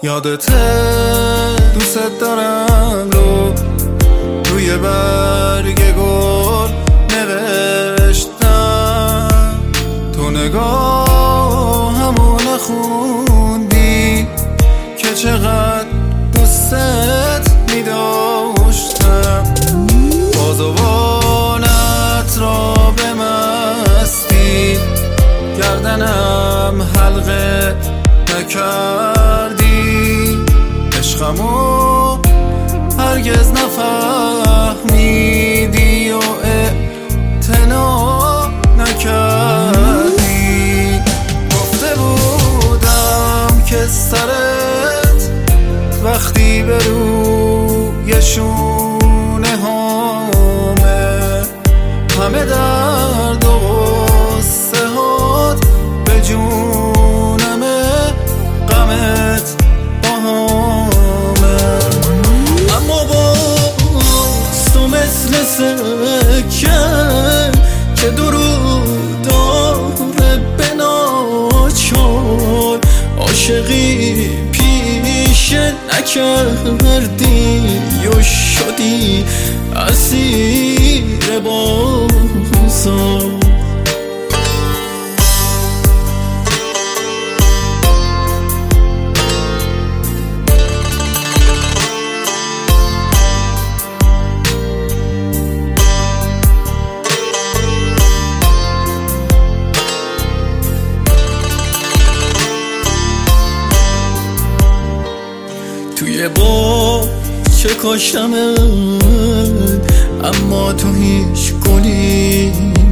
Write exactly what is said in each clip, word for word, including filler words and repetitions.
یادته دوست دارم رو روی برگ گل نوشتم، تو نگاهمو نخوندی که چقدر دوستت می‌داشتم. بازوانت را به مستی گردنم حلقه نکردی، عشقمو هرگز نفهمیدی و اعتنا نکردی. گفته بودم که سرت وقتی به روی شونه هامه، همه درد و غصه هات به جونمه، غمت باهامه. اما باز تو مثل سکه که درود داره به ناچار، عاشقی پیشه نکردی و شدی اسیر بازار. توی با چه کاشتمت اما تو هیچ گلی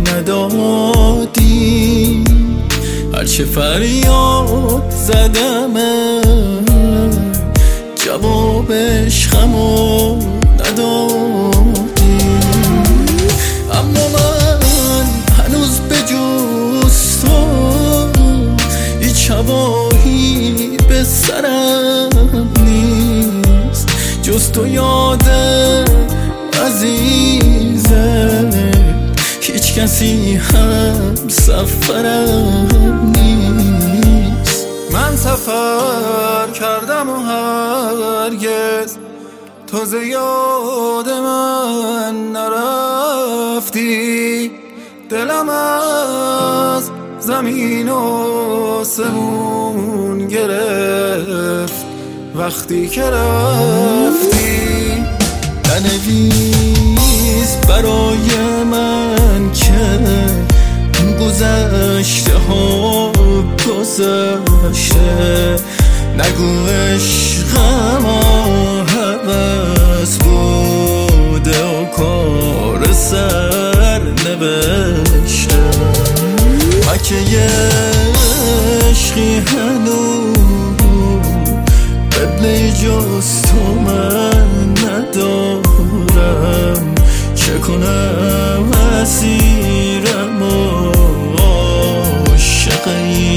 ندادی، هرچه فریاد زدمت جوابش خمو ندادی. اما من هنوز به جز تو هیچ هوایی به سرم نیست، جز تو یاد عزیزه هیچ کسی هم سفرم نیست. من سفر کردم و هرگز تو ز یاد من نرفتی، دلم از زمین و سمون گرفت وقتی که رفتی. ننویس برای من که گذشته ها گذشته، نگو عشقم هوس بوده و کار سر نوشته. مکه عشقی هنوز قبله جز تو من ندارم، چه کنم اسیرم و عاشق